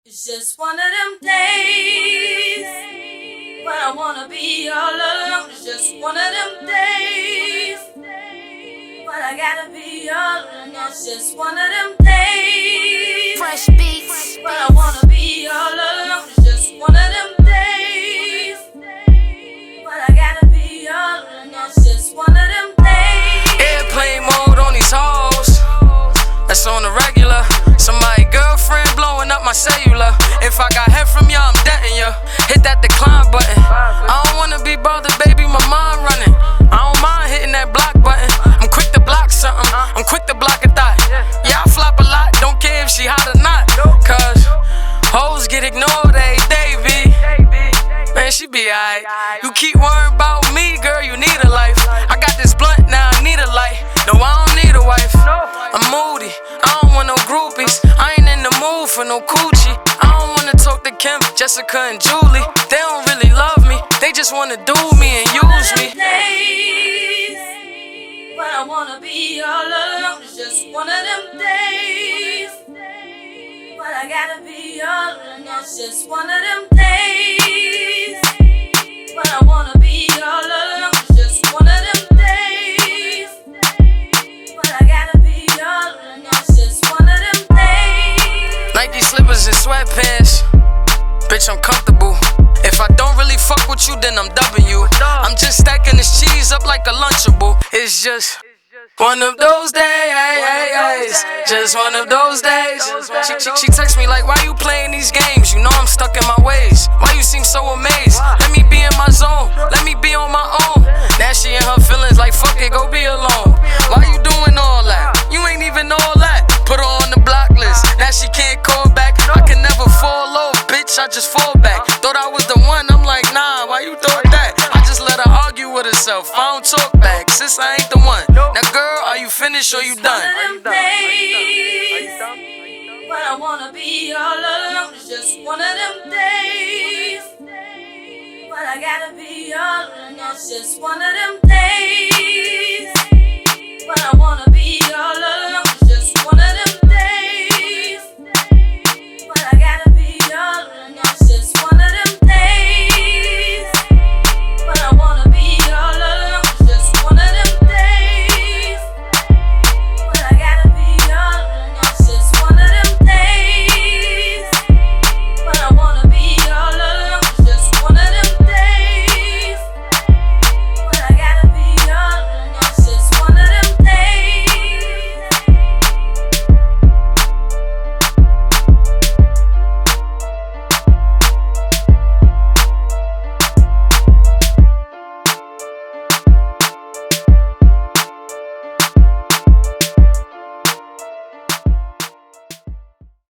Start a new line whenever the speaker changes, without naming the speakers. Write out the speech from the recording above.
It's just one of them days when I wanna be all alone. It's just one of them days when I gotta be all alone. It's just one of them days
Fresh beats.
when I wanna be all alone. It's just one of them days when I gotta be all alone. It's just one of them days.
Airplane mode on these hoes, that's on the regular. Somebody girlfriend blowing up my cellular. If I got head from ya, I'm denting ya. Hit that decline button. I don't wanna be bothered, baby, my mind running. I don't mind hitting that block button. I'm quick to block something, I'm quick to block a thought. Yeah, I flop a lot, don't care if she hot or not. Cause hoes get ignored every day, B. Man, she be alright. You keep worrying about me, girl, you need a life. I got this blunt, now I need a light. No, I don't need a wife. I'm moody, I don't want no groupies. I ain't in the mood for no coochie. I don't wanna talk to Kim, Jessica, and Julie. They don't really love me, they just wanna do me and use me.
Days when I wanna be all alone. It's just one of them days when I gotta be all alone. It's just one of them days when I wanna be all alone. It's just one of them days when I gotta be all alone. It's just one of them days.
Nike slippers and sweatpants, bitch, I'm comfortable. If I don't really fuck with you, then I'm W. I'm just stacking this cheese up like a Lunchable. It's just one of those days, just one of those days. She texts me like, why you playing these games? You know I'm stuck in my ways. Why you seem so amazed? Let me be in my zone, let me be on my own. Now she in her feelings like, fuck it, go be alone. Why you doing all that? You ain't even all that. Put her on the block list, now she can't call back. I can never fall off, bitch, I just fall back. Thought I was the one, I'm like, nah, why you thought that? I just let her argue with herself, I don't talk back, sis, I ain't the one. Now girl, are you finished or you done?
One of them days when I wanna be all alone. It's just one of them days when I gotta be all alone. It's just one of them days when I wanna be all alone.